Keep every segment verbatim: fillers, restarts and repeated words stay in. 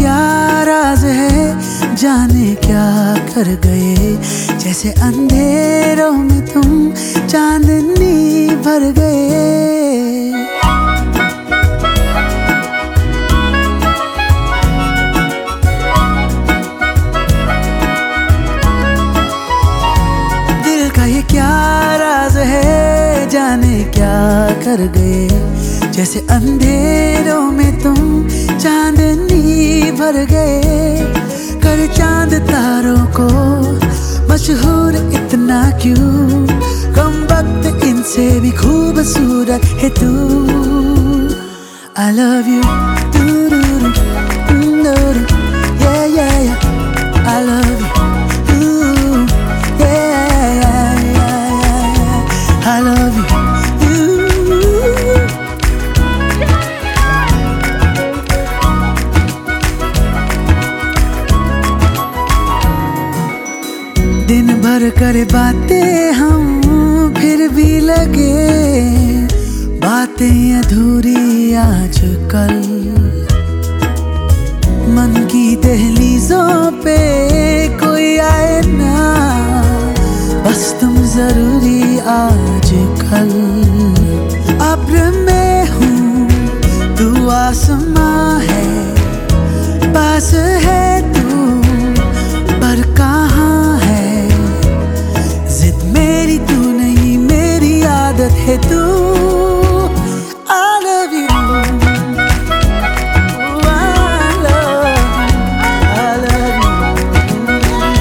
क्या राज है, जाने क्या कर गए। जैसे अंधेरों में तुम चांदनी भर गए। दिल का ये क्या राज है, जाने क्या कर गए। जैसे अंधेरों में तुम चांदनी भर गए। कर चांद तारों को मशहूर इतना क्यों, कम वक्त इनसे भी खूबसूरत है तू। I love you, yeah yeah yeah, I love you, yeah yeah yeah, I love you. दिन भर करे बातें हम, फिर भी लगे बातें अधूरी आजकल। मन की दहलीजों पे कोई आए ना, बस तुम जरूरी आजकल। अब्र में हूँ तू आसमां है, पास है तू पर कहाँ है। मेरी तू नहीं, मेरी आदत है तू। I love you, I love you, I love you,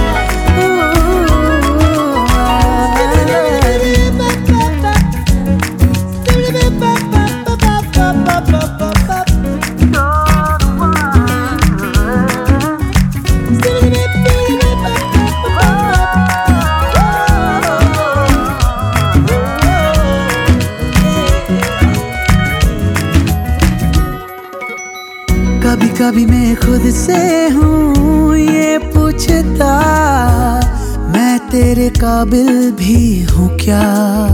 कभी कभी मैं खुद से हूँ ये पूछता, मैं तेरे काबिल भी हूँ क्या।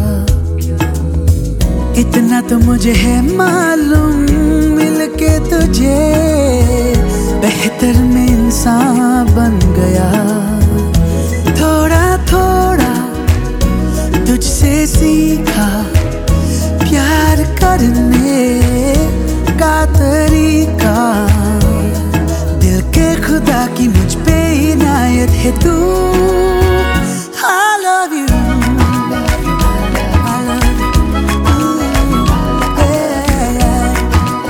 इतना तो मुझे है मालूम, मिलके तुझे बेहतर में इंसान बन गया। थोड़ा थोड़ा तुझसे सीखा प्यार करने का तरीका। दिल के खुदा की मुझ पे इनायत है तू। I love you, I love you, yeah, yeah.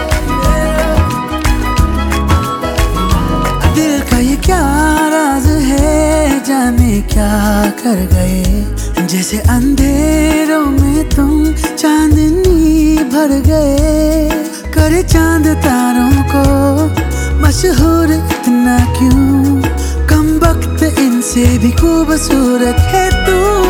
दिल का ये क्या राज है, जाने क्या कर गए। जैसे अंधेरों में तुम चांदनी भर गए। करे चांद तारों को मशहूर इतना क्यों, कम वक्त इनसे भी खूबसूरत है तू।